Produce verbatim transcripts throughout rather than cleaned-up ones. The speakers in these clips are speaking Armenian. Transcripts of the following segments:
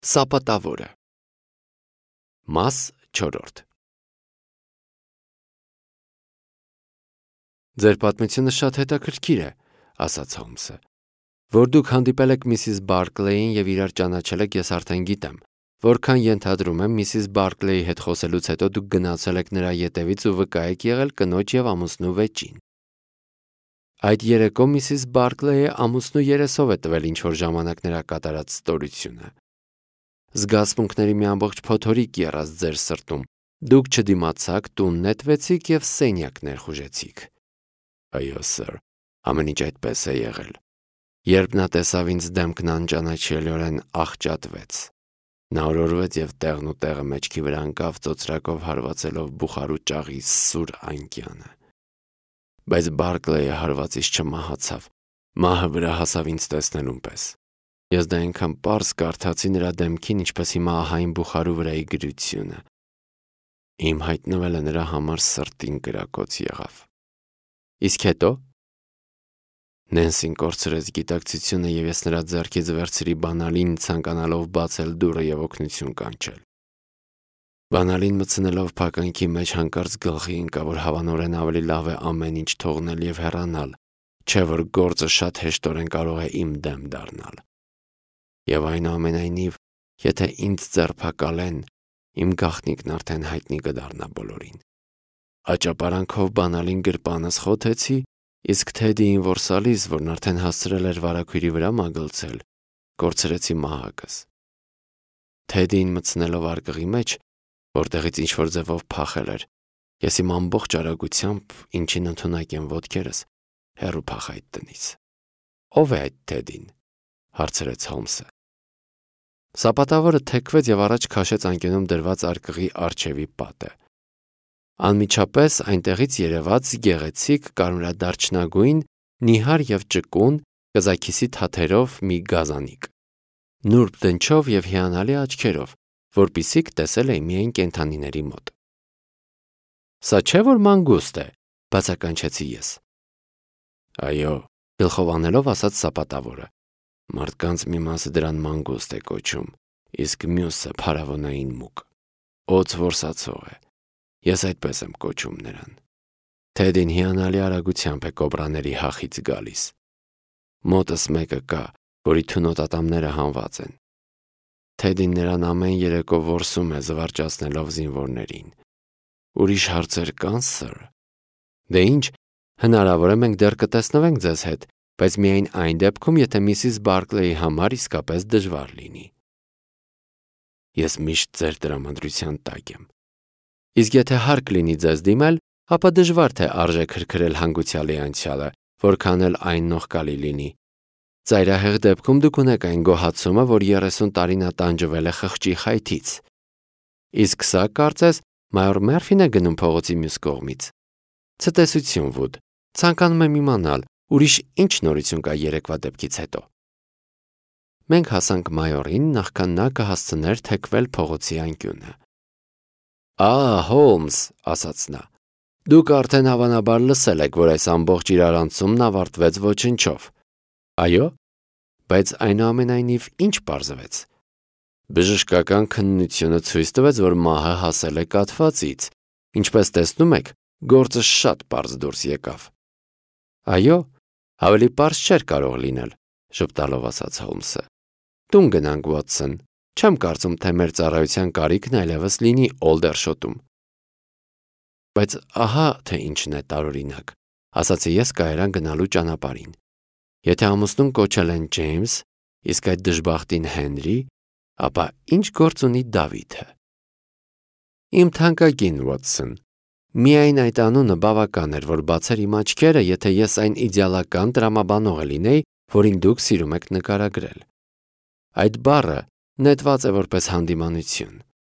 Սապատավորը։ Մաս չորրորդ։ Ձեր պատմությունը շատ հետաքրքիր է, ասաց Հոլմսը։ Որ դուք հանդիպել եք միսիս Բարկլեյին եւ իրար ճանաչել եք, ես արդեն գիտեմ։ Որքան ենթադրում եմ, միսիս Բարկլեյի հետ խոսելուց հետո դուք գնացել եք նրա ետևից ու վկա եք եղել կնոջ եւ ամուսնու վեճին։ Այդ երեկո միսիս Բարկլեյը ամուսնու երեսով է տվել ինչ-որ ժամանակ նրա կատարած ստորությունը։ Զգացմունքների մի ամբողջ փոթորիկ եռած ձեր սրտում, դուք չդիմացաք, տուն նետվեցիք եւ սենյակ ներխուժեցիք։ Այո, սըր, ամեն ինչ այդպես է եղել։ Երբ նա տեսավ ինձ դեմքն անճանաչելիորեն աղճատվեց։ Նա օրորվեց եւ տեղն ու տեղը մեջքի վրա ընկավ, ծոծրակով հարվածելով բուխարու ճաղի սուր անկյանը։ Բայց Բարկլեյը հարվածից չմահացավ, մահը վրա հասավ ինձ տեսնելուն պես։ Ես դա այնքան պարզ կարդացի նրա դեմքին, ինչպես հիմա ահային բուխարու վրայի գրությունը։ Իմ հայտնվելը նրա համար սրտին կրակոց եղավ։ Իսկ հետո Նենսին կորցրեց գիտակցությունը եւ ես նրա ձեռքից վերցրի բանալին, ցանկանալով բացել դուռը եւ օգնություն կանչել։ Բանալին մտցնելով փականքի մեջ հանկարծ գլխի ընկավ, որ հավանորեն ավելի լավ է ամեն ինչ թողնել եւ հեռանալ, չէ որ գործը շատ հեշտորեն կարող է իմ դեմ դառնալ։ Եվ այնուամենայնիվ, եթե ինձ ձերբակալեն, իմ գաղտնիքն արդեն հայտնի կդառնա բոլորին։ Աճապարանքով բանալին գրպանս խոթեցի, իսկ Թեդիին որսալիս, որն արդեն հասցրել էր վարագույրի վրա մագլցել, կորցրեցի մահակս։ Թեդիին մտցնելով արկղի մեջ, որտեղից ինչ-որ ձևով փախել էր, ես իմ ամբողջ արագությամբ, ինչին ընդունակ եմ ոտքերս, հեռու փախա այդ տնից։ Ո՞վ է այդ Թեդին, հարցրեց Հոլմսը։ Սապատավորը թեքվեց եւ առաջ քաշեց անկյունում դրված արկղի առջևի պատը։ Անմիջապես այնտեղից երևաց գեղեցիկ կարմրադարչնագույն, նիհար եւ ճկուն, կզաքիսի թաթերով մի գազանիկ, նուրբ դնչով եւ հիանալի աչքերով, որպիսիք տեսել էի միայն կենդանիների մոտ։ Սա չէ որ մանգուստ է, բացականչեցի ես։ Այո, գլխով անելով ասաց Սապատավորը։ Մարդկանց մի մասը դրան մանգուստ է կոչում, իսկ մյուսը փարավոնային մուկ, օձ որսացող է։ Ես այդպես եմ կոչում նրան։ Թեդին հիանալի արագությամբ է կոբրաների հախից գալիս։ Մոտս մեկը կա, որի թունոտատամները հանված են։ Թեդին նրան ամեն երեկո որսում է, զվարճացնելով զինվորներին։ Ուրիշ հարցեր կան, սըր։ Դե ինչ, հնարավոր է մենք դեռ կտեսնվենք ձեզ հետ, բայց միայն այն դեպքում, եթե միսիս Բարկլեյի համար իսկապես դժվար լինի։ Ես միշտ ձեր տրամադրության տակ եմ։ Իսկ եթե հարկ լինի ձեզ դիմել, ապա դժվար թե արժե քրքրել հանգուցյալի անցյալը, որքան էլ այն նողկալի լինի։ Ծայրահեղ դեպքում դուք ունեք այն գոհացումը, որ երեսուն տարին նա տանջվել է խղճի խայթից։ Իսկ սա, կարծես, մայոր Մերֆին է գնում փողոցի մյուս կողմից։ Ցտեսություն, Վուդ, ցանկանում եմ իմանալ, ուրիշ ինչ նորություն կա երեկվա դեպքից հետո։ Մենք հասանք մայորին, նախքան նա կհասցներ թեքվել փողոցի անկյունը։ Ահ, Հոլմս, ասաց նա, դուք արդեն հավանաբար լսել եք, որ այս ամբողջ իրարանցումն ավարտվեց ոչնչով։ Այո, բայց այնուամենայնիվ ինչ պարզվեց։ Բժշկական քննությունը ցույց տվեց, որ մահը հասել է կաթվածից։ Ինչպես տեսնում եք, գործը շատ պարզ դուրս եկավ։ Այո, ավելի պարզ չէր կարող լինել, ժպտալով ասաց Հոլմսը։ Տուն գնանք, Վոթսոն։ Չեմ կարծում, թե մեր ծառայության կարիքն այլևս լինի Օլդերշոտում։ Բայց ահա թե ինչն է տարօրինակ, ասացի ես կայարան գնալու ճանապարհին։ Եթե ամուսնուն կոչել են Ջեյմս, իսկ այդ դժբախտին Հենրի, ապա ինչ գործ ունի Դավիթը։ Իմ թանկագին Վոթսոն, միայն այդ անունը բավական էր, որ բացեր իմ աչքերը, եթե ես այն իդեալական տրամաբանողը լինեի, որին դուք սիրում եք նկարագրել։ Այդ բառը նետված է որպես հանդիմանություն։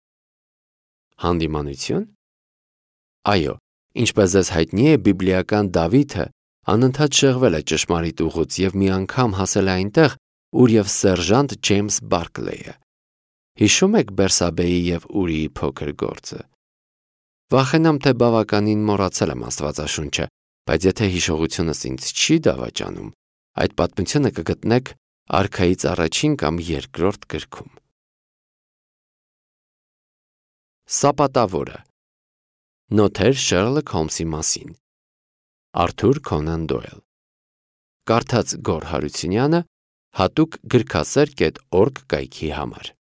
Հանդիմանություն։ Այո, ինչպես ձեզ հայտնի է, բիբլիական Դավիթը անընդհատ շեղվել է ճշմարիտ ուղուց եւ մի անգամ հասել է այնտեղ, ուր եւ սերժանտ Ջեյմս Բարկլեյը։ Հիշում եք Բերսաբեի եւ Ուրիի փոքր գործը։ Վախենամ, թե բավականին մոռացել եմ Աստվածաշունչը, բայց եթե հիշողությունս ինձ չի դավաճանում, այդ պատմությունը կգտնեք Արքայից առաջին կամ երկրորդ գրքում։ Սապատավորը։ Նոթեր Շերլոք Հոլմսի մասին։ Արթուր Քոնան Դոյլ։ Կարդաց Գոռ Հարությունյանը հատուկ գրքասեր կետ օրգ կայքի համար։